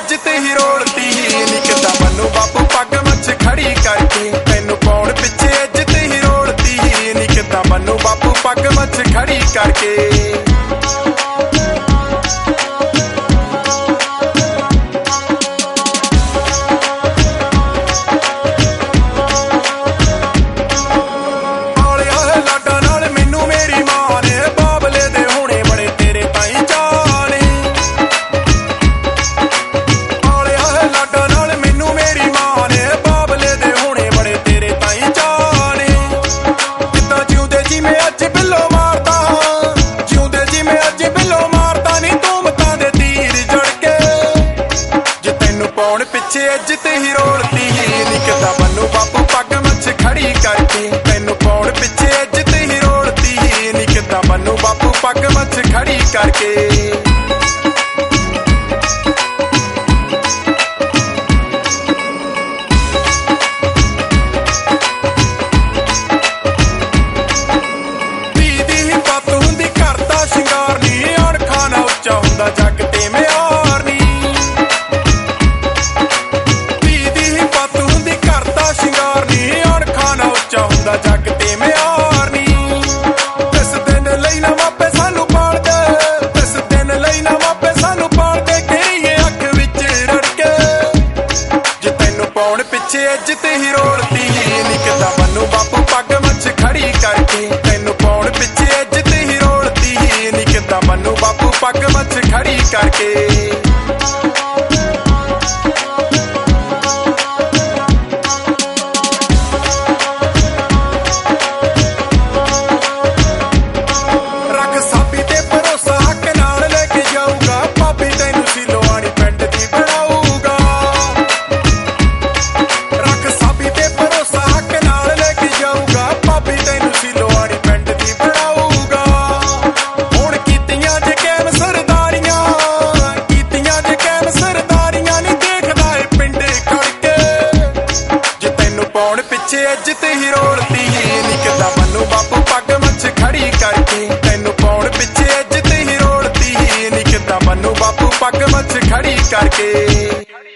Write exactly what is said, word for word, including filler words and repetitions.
ਇੱਜ਼ਤ ਹੀ ਰੋਲਤੀ ਨੀ ਕਿੱਦਾਂ ਮੈਨੂੰ ਬਾਪੂ ਪੱਗ ਮੱਛ ਖੜੀ ਕਰਕੇ ਤੈਨੂੰ ਪਾਉਣ ਪਿੱਛੇ ਇੱਜ਼ਤ ਹੀ ਰੋਲਤੀ ਨੀ ਕਿੱਦਾਂ ਮੈਨੂੰ ਬਾਪੂ ਪੱਗ ਮੱਛ ਖੜੀ ਕਰਕੇ ਪਿੱਛੇ ਇੱਜ਼ਤ ਹੀ ਰੋਲਤੀ ਨੀ ਕਿੱਦਾਂ ਮੈਨੂੰ ਬਾਪੂ ਪੱਗ ਮੱਛ ਖੜੀ ਕਰਕੇ ਤੈਨੂੰ ਪਾਉਣ ਪਿੱਛੇ ਇੱਜ਼ਤ ਹੀ ਰੋਲਤੀ ਨੀ ਕਿੱਦਾਂ ਮੈਨੂੰ ਬਾਪੂ ਪੱਗ ਮੱਛ ਖੜੀ ਕਰਕੇ ਜੱਗ ਤੇ ਮਿਆਰ ਨੀ ਧੀ ਦੀ ਪੱਤ ਹੁੰਦੀ ਘਰ ਦਾ ਸ਼ਿੰਗਾਰ ਨੀ ਅਣਖਾਂ ਨਾ ਉੱਚਾ ਹੁੰਦਾ ਜੱਗ ਤੇ ਮਿਆਰ ਨੀ ਇਸ ਦਿਨ ਲਈ ਨਾ ਮਾਪੇ ਸਾਨੂੰ ਪਾਲਦੇ ਇਸ ਦਿਨ ਲਈ ਨਾ ਮਾਪੇ ਸਾਨੂੰ ਪਾਲਦੇ ਕਿਹੜੀਏ ਅੱਖ ਵਿੱਚ ਰੜਕੇ ਜੇ ਤੈਨੂੰ ਪਾਉਣ ਪਿੱਛੇ ਇੱਜ਼ਤ ਹੀ ਰੋਲਤੀ ਨੀ ਕਿੱਦਾਂ ਮੈਨੂੰ ਬਾਪੂ ਪੱਗ ਮੱਛ ਖੜੀ ਕਰਕੇ ਤੈਨੂੰ ਪਾਉਣ ਪਿੱਛੇ ਇੱਜ਼ਤ ਹੀ ਰੋਲਤੀ ਨੀ ਕਿੱਦਾਂ ਮੈਨੂੰ ਬਾਪੂ ਪੱਗ ਮੱਛ ਖੜੀ ਕਰਕੇ ਰੱਖ ਸਾਬੀ ਤੇ ਭਰੋਸਾ ਹੱਕ ਨਾਲ ਲੈ ਕੇ ਜਾਊਗਾ ਭਾਬੀ ਤੈਨੂੰ ਸਿਲੋਆਣੀ ਪਿੰਡ ਦੀ ਬਣਾਊਗਾ ਰੱਖ ਸਾਬੀ ਤੇ ਭਰੋਸਾ ਹੱਕ ਨਾਲ ਲੈ ਕੇ ਜਾਊਗਾ ਭਾਬੀ ਤੈਨੂੰ ਸਿਲੋਆਣੀ ਪਿੰਡ ਦੀ ਬਣਾਊਗਾ ਹੁਣ ਕੀਤੀਆਂ ਜੇ ਕੈਮ ਸਰਦਾਰੀਆਂ ਕੀਤੀਆਂ ਜੇ ਕੈਮ ਸਰਦਾਰੀਆਂ ਨਹੀਂ ਦੇਖਦਾ ਏ ਪਿੰਡੇ ਖੜ ਕੇ ਜੇ ਤੈਨੂੰ ਪਾਉਣ ਪਿੱਛੇ ਇੱਜ਼ਤ ਹੀ ਰੋਲਤੀ ਨੀ ਕਿੱਦਾਂ ਮੈਨੂੰ ਬਾਪੂ ਪੱਗ ਮੱਛ ਖੜੀ ਕਰਕੇ ਤੈਨੂੰ ਪਾਉਣ ਪਿੱਛੇ ਇੱਜ਼ਤ ਹੀ ਰੋਲਤੀ ਨੀ ਕਿੱਦਾਂ ਮੈਨੂੰ ਬਾਪੂ ਪੱਗ ਮੱਛ ਖੜੀ ਕਰਕੇ